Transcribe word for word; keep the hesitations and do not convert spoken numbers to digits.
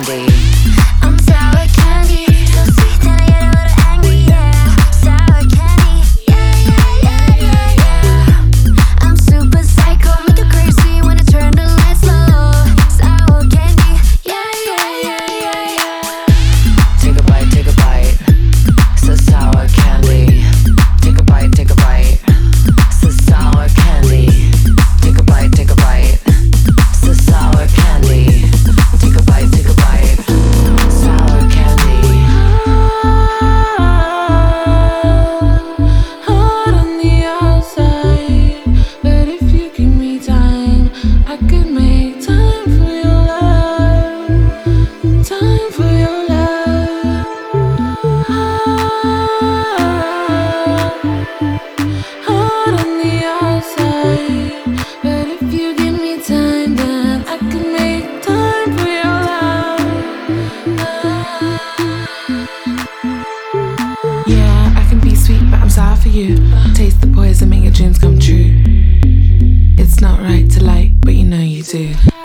candy. I'm sour candy, so sweet that I get a little angry, yeah. Sour candy, yeah, yeah, yeah, yeah, yeah. I'm super psycho, make you crazy when I turn the lights low. Sour candy, yeah, yeah, yeah, yeah, yeah. Take a bite, take a bite. So sour candy. Take a bite, take a bite. So sour candy. Take a bite, take a bite. So sour candy. Take a bite, take a bite. Sour candy. Hard on the outside, but if you give me time, I could make time for your love. Time for your love. Hard on the outside, but if you give me time, then I can make time for your love. Yeah, I can be sweet, but I'm sour for you. Taste the poison, make your dreams come true. It's not right to like, but you know you do.